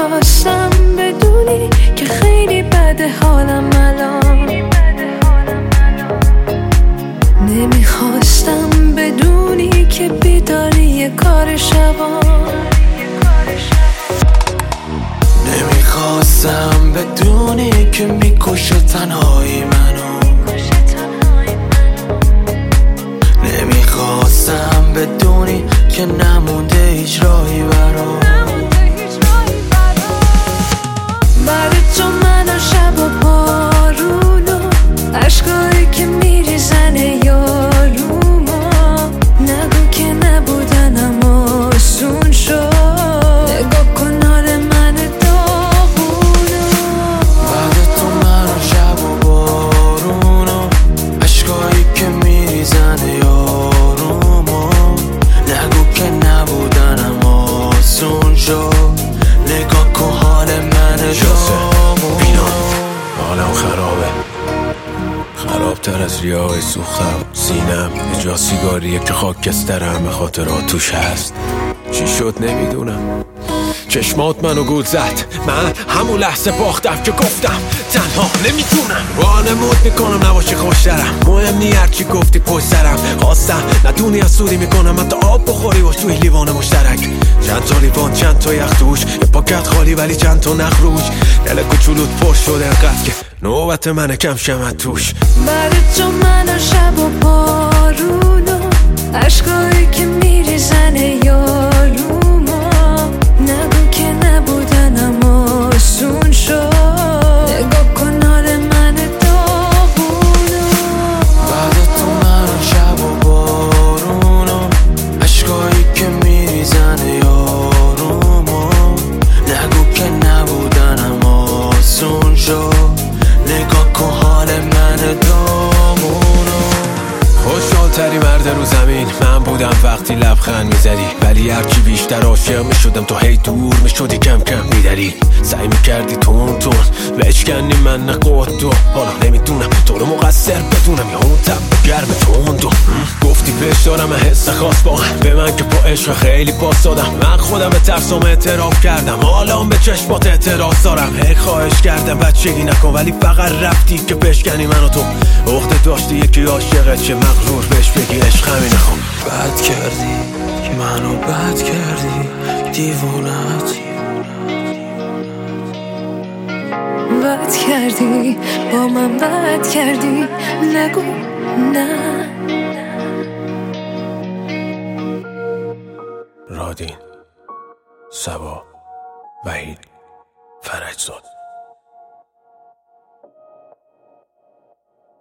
نمیخواستم بدونی که خیلی بده حالم الان، نمیخواستم بدونی که بیداری یه کار شبان، نمیخواستم بدونی که میکشه تنهایی منو، نمیخواستم بدونی که نمونده هیچ راهی برام. بعد تو من و شب و بارون و عشقایی که میریزن یاروما، نگو که نبودن اما آسون شد، نگاه کن حال من داغونو. بعد تو من و شب و بارون و عشقایی که میریزن یاروما، نگو که نبودن اما آسون شد، نگاه کن حال من داغونو. حالم خرابتر از ریای سوختم، سینم یه جا سیگاریه که خاکسترم به خاطرات توش هست. چی شد نمیدونم، چشمات منو گول زد، من همون لحظه باختم که گفتم تنها نمیتونم. وانمود میکنم نباشی خوشترم، مهم نی هرچی گفتی پشت سرم، خواستم ندونی از سودی میکنم حتی آب بخوری باش توی لیوان مشترک. چند تا لیوان چند تا یخ توش، یه پاکت خالی ولی چند تا نخ روش، دل کوچولوت پر شد انقدر که نوبت منه کم شمت توش. بعد تو من و شب و بارون و عشقایی که میریزن یاروما، نگو که نبودن اما آسون شد، نگاه کن حال من داغونو. بعد تو من و شب و بارون و عشقایی که میریزن یاروما، نگو که نبودن اما آسون شد، نگاه کن حال من داغونو. خوشحالتری مرد رو زمین من بودم وقتی لبخند میزدی، ولی هرچی بیشتر عاشق میشدم تو هی دور میشدی کم کم میدری، سعی میکردی تون بشکنی من نقود و حالا نمیدونم تو رو مقصر بدونم یا اون تب گرم تندو. گفتی پیش دارم حس خاص با به من که با عشق خیلی پاس دادم، من خودم به ترسم اعتراف کردم، حالا به چشمات اعتراض دارم. هی خواهش کردم بچگی نکن ولی فقط رفتی که بشکنی منو تو عقده داشتی یکی عاشقت چه مغرور بهش بگی عشق همینه. خب بد کردی منو بد کردی دیوونت، بد کردی با من بد کردی، نگو نه. رادین، صبا، وحید، فرجزاد.